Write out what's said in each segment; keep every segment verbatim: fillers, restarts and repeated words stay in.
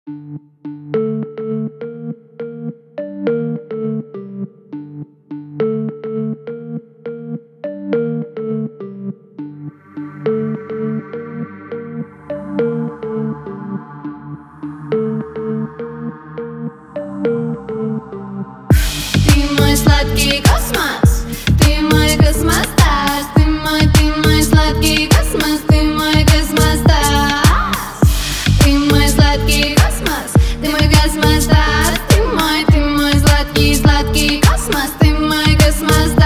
Сладкий космос, ты мой космостас, ты мой, ты мой сладкий космос, ты мой космостас, ты мой сладкий космос, ты мой космостас, ты мой, ты мой сладкий, сладкий космос, ты мой космостас.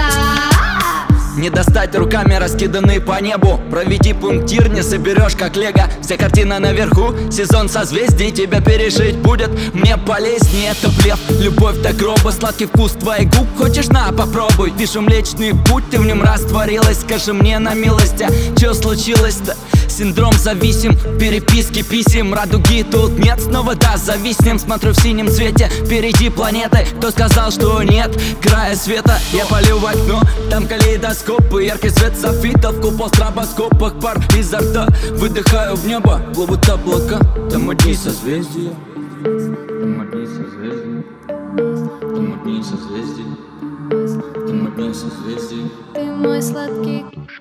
Не достать руками, раскиданные по небу. Проведи пунктир, не соберешь как лего. Вся картина наверху, сезон созвездий. Тебя пережить будет мне полезнее. Это блеф, любовь до гроба, сладкий вкус твоих губ. Хочешь, на, попробуй. Вижу Млечный Путь, ты в нем растворилась. Скажи мне на милость, а что случилось-то? Синдром зависим, переписки писем. Радуги тут нет, снова да, зависнем. Смотрю в синем цвете, впереди планеты. Кто сказал, что нет края света? Я полю в окно, там калейдоскопы. Яркий свет софитов, купол в стробоскопах. Пар изо рта, выдыхаю в небо. Плывут облака, там одни созвездия. Там одни созвездия. Там одни созвездия. Там одни созвездия. Ты мой сладкий,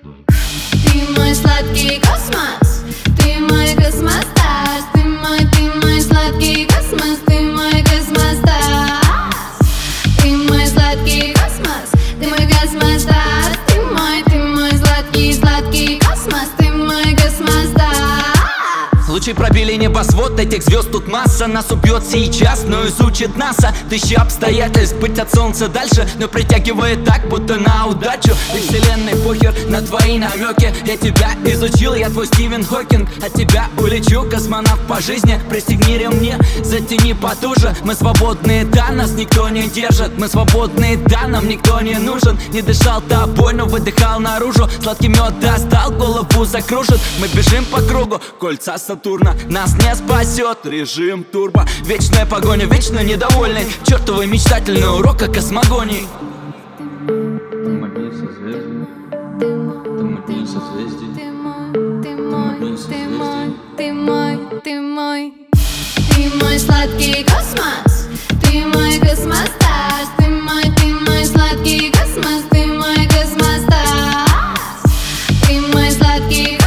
ты мой сладкий космос, ты мой космостас, ты мой, ты мой сладкий космос, ты мой космостас, ты мой сладкий космос, ты мой космостас, ты мой, ты мой сладкий, сладкий космос, ты мой космостас. Лучи пробили небосвод, этих звезд тут масса. Нас убьет сейчас, но изучит НАСА. Тысячи обстоятельств, быть от солнца дальше, но притягивает так, будто на удачу. И вселенной похер на твои намеки. Я тебя изучил, я твой Стивен Хокинг. От тебя улечу, космонавт по жизни. Пристегни ремни, затяни потуже. Мы свободные, да, нас никто не держит. Мы свободные, да, нам никто не нужен. Не дышал тобой, но выдыхал наружу. Сладкий мед достал, голову закружит. Мы бежим по кругу, кольца Сатурна. Нас не спасет режим турбо. Вечная погоня, вечно недовольный. Чертовый мечтательный урок о космогонии. Ты мой, ты мой, ты мой, ты мой, ты мой. Ты мой сладкий космос, ты мой космостас, ты мой, ты мой сладкий космос, ты мой космостас, ты мой сладкий космос.